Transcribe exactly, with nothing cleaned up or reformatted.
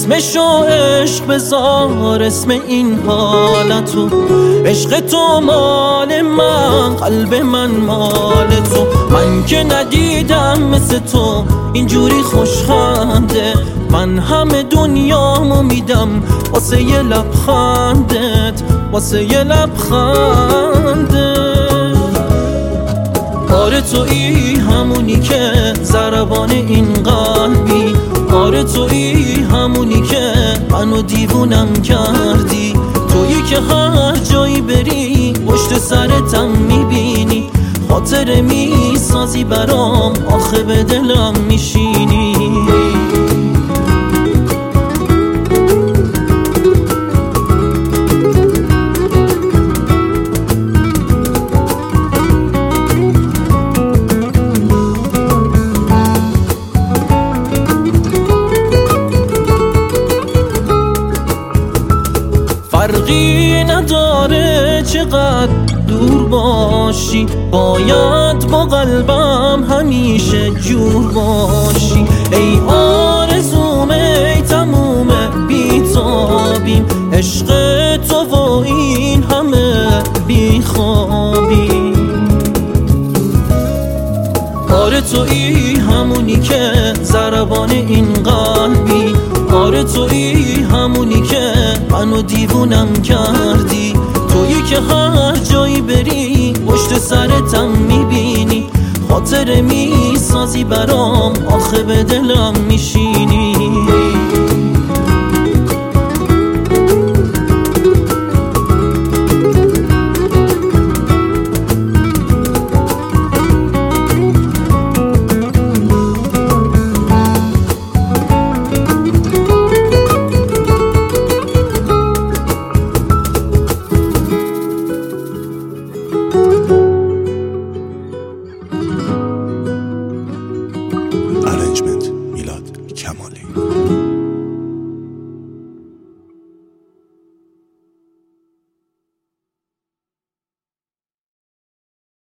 اسمشو عشق بذار، اسم این حالتو. عشق تو مال من، قلب من مال تو. من که ندیدم مثل تو اینجوری خوشخنده. من همه دنیامو میدم واسه یه لبخندت، واسه یه لبخندت. آره تویی همونی که ضربان این قلبی. آره تویی همونی که منو دیوونم کردی. تویی که هر جایی بری پشت سرتم میبینی. خاطر میسازی برام، آخه به دلم میشینی. فرقی نداره چقدر دور باشی، باید با قلبم همیشه جور باشی. ای آرزوم ای تموم بیتابیم، عشق تو و این همه بیخوابیم. آره تویی همونی که ضربان این قلبی. آره تویی همونی که منو دیوونم کردی. تویی که هر جایی بری پشت سرتم میبینی. خاطر میسازی برام، آخه به دلم میشینی. Arrangement میلاد کمالی.